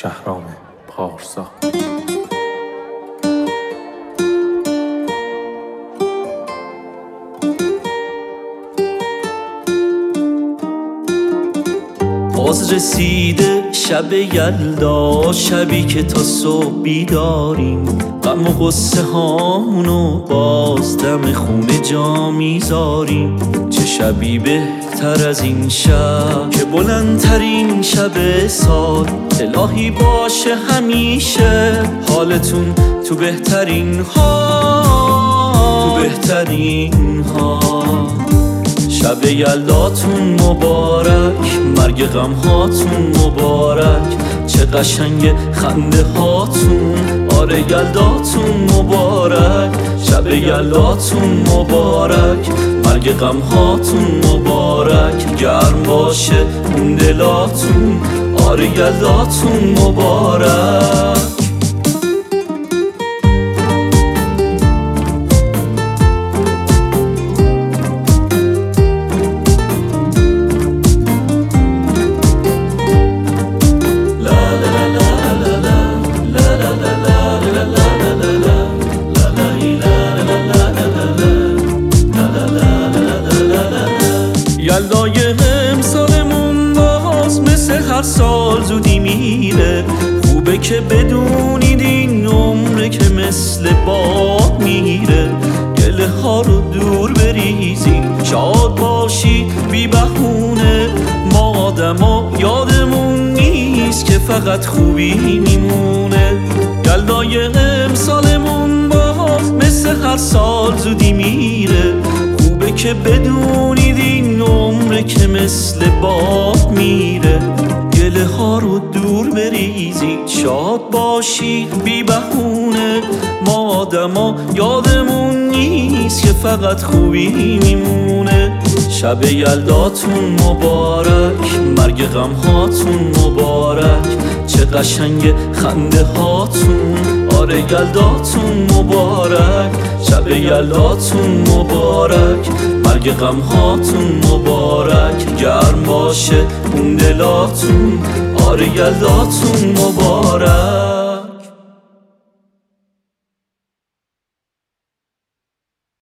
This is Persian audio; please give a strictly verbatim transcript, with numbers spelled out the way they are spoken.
شهرام پارسا. باز رسیده شب یلدا، شبی که تا صبح بیداریم، غم و غصه هامونو باز دم خونه جا میذاریم. چه شبی بهتر از این شب که بلندترین شب سال، الهی باشه همیشه حالتون تو بهترین حال، تو بهترین حال. شب یلداتون مبارک، مرگ غم هاتون مبارک، چه قشنگ خنده هاتون، آره یلداتون مبارک. شب یلداتون مبارک، مرگ غم هاتون مبارک، گرم باشه اون دلاتون، آره یلداتون مبارک. یلدای امسالمون باز مثل هر سال زودی میره، خوبه که بدونید این عمره که مثل باد میره. گله ها رو دور بریزید، شاد باشید بی بهونه، ما آدما یادمون نیست که فقط خوبی میمونه. یلدای امسالمون باز مثل هر سال زودی میره، که بدونید این عمره که مثل باد میره. گله ها رو دور بریزید، شاد باشید بی بهونه، ما آدما یادمون نیست که فقط خوبی میمونه. شب یلداتون مبارک، مرگ غم هاتون مبارک، چه قشنگ خنده هاتون، آره یلداتون مبارک. شب یلداتون مبارک، مرگ غم هاتون مبارک، گرم باشه اون دلاتون، آره یلداتون مبارک.